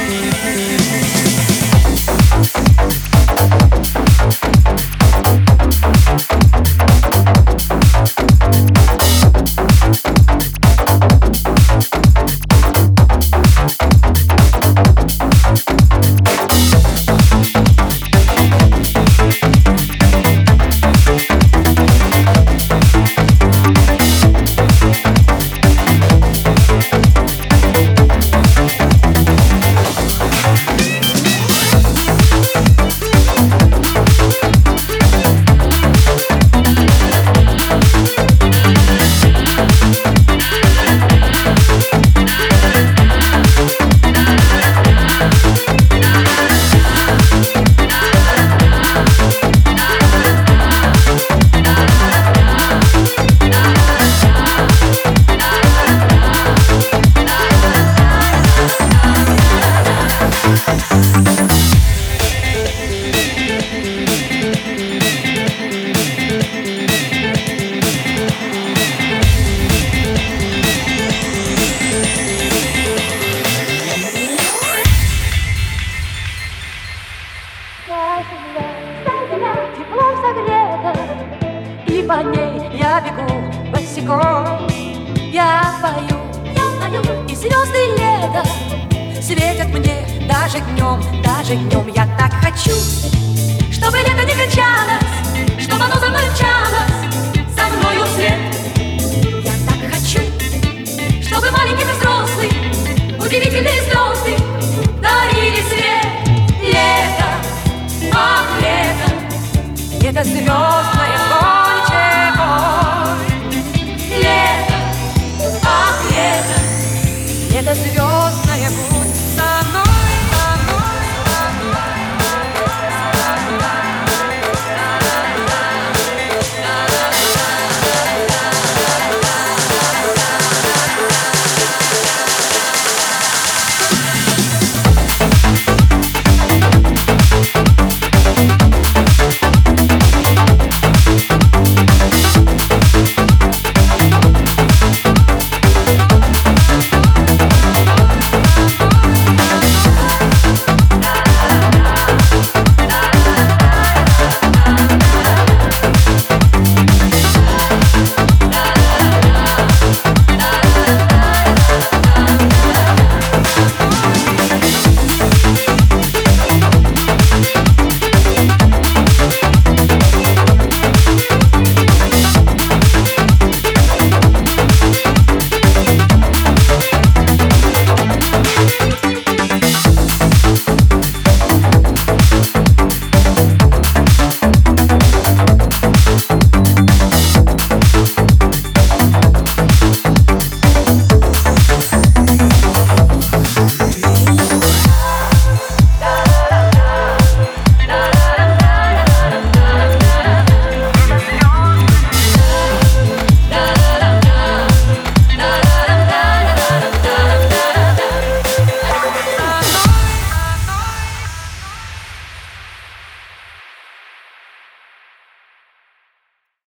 Теплом согрета, и по ней я бегу босиком. Я пою, и звезды лета светят мне даже днем. Я так хочу, чтобы лето не кончалось, чтобы оно за мной мчалось, за мною вслед. Я так хочу, чтобы маленький и взрослый, удивительные звезды дарили свет. Лето, ах, лето, это звездное гонче мой. Лето, ах, лето, это звездное гонче.